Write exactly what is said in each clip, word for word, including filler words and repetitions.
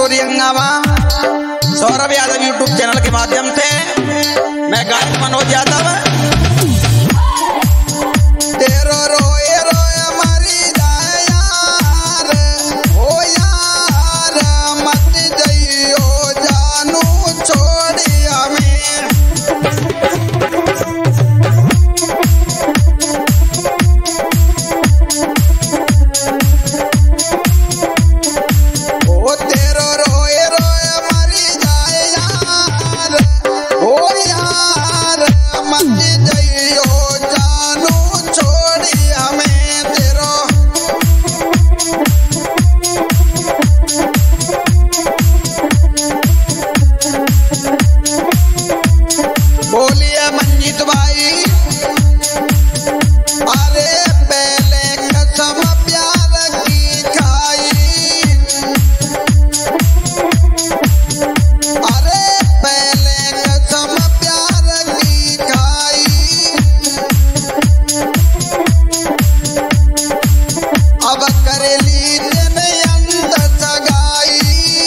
किशोरी हंगामा Saurabh Yadav YouTube channel के माध्यम से मैं गायक मनोज यादव तेरो रोए रोए मरी जाए यार ओ यार मत जइयो जानू छोड़ी हमें ओ तेरो रोए रोए मरी जाए यार ओ यार मत जइयो जानू छोड़ी हमें तेरो बोलिए मंजीत भाई अरे पहले कसम प्यार की खाई अरे पहले कसम प्यार की खाई अब कर ली तेने अंदर सगाई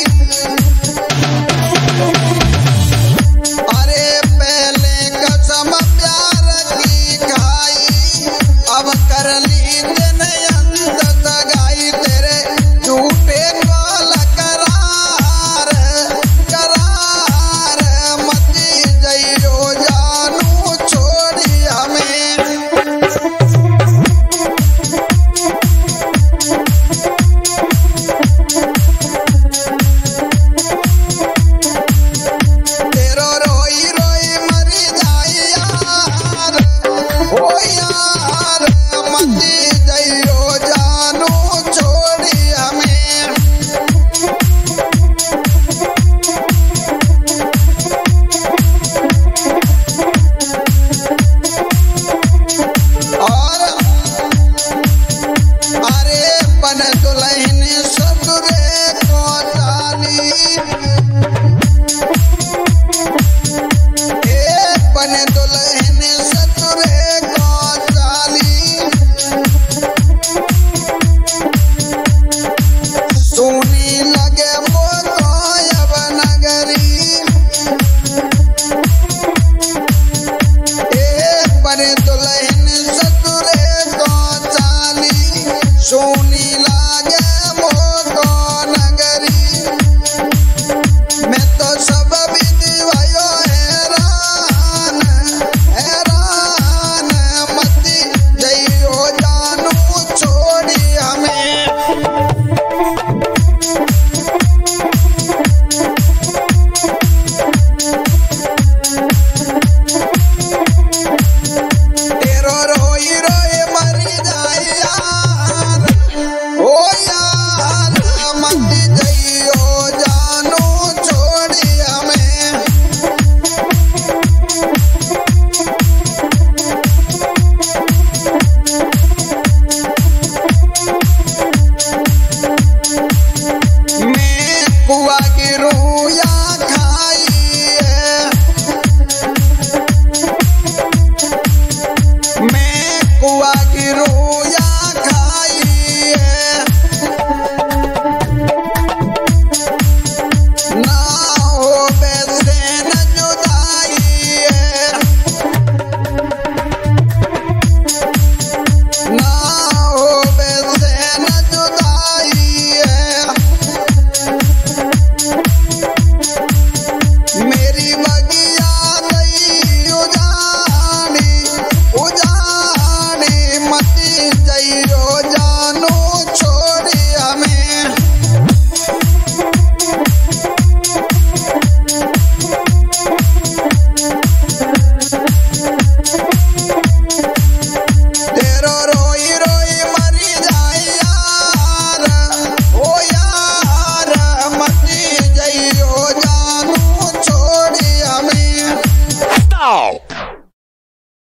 अरे पहले कसम प्यार की खाई अब कर ली तेने अंदर सगाई तेरे झूठे वाल करार करार मत जइयो जानू छोड़ी हमें तेरो रोई रोई मरी जाए यार ओ यार मत जइयो